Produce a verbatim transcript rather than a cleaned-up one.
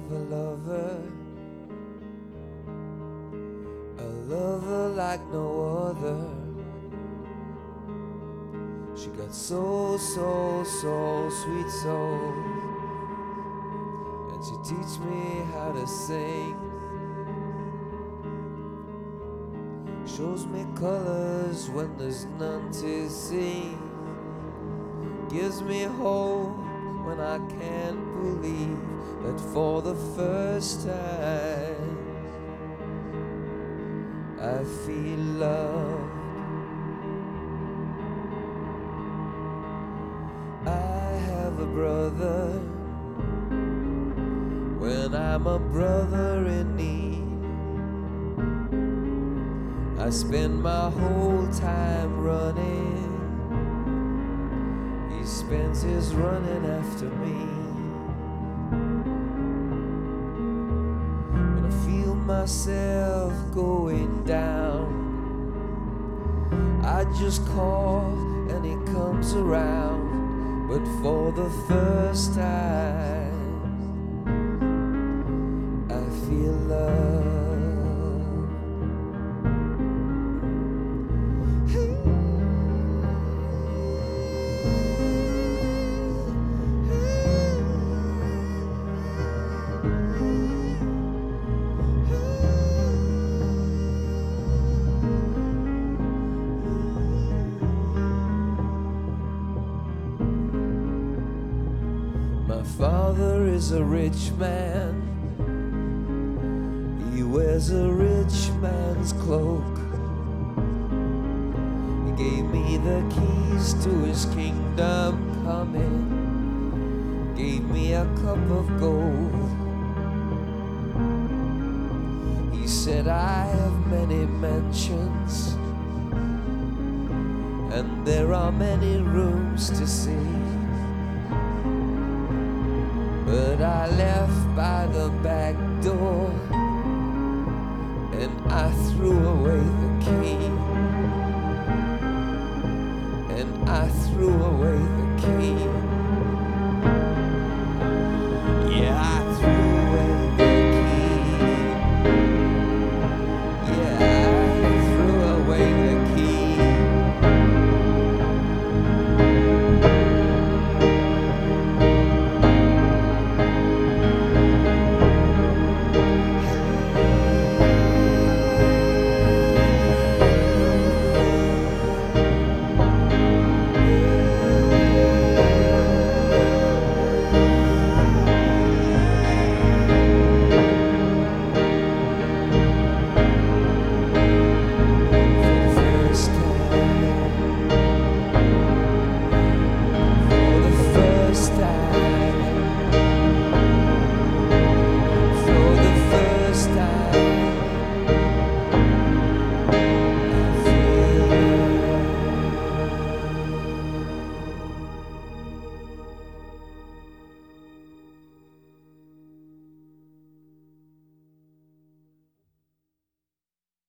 have a lover, a lover like no other. She got so, so, so sweet soul, and she teach me how to sing. Shows me colors when there's none to see. Gives me hope when I can't believe that for the first time I feel love. I have a brother when I'm a brother in need. I spend my whole time running, he spends his running after me. When I feel myself going down, I just call and he comes around. But for the first time I feel love. My father is a rich man, he wears a rich man's cloak. He gave me the keys to his kingdom coming, gave me a cup of gold. He said I have many mansions, and there are many rooms to see. But I left by the back door, and I threw away the key, and I threw away the key.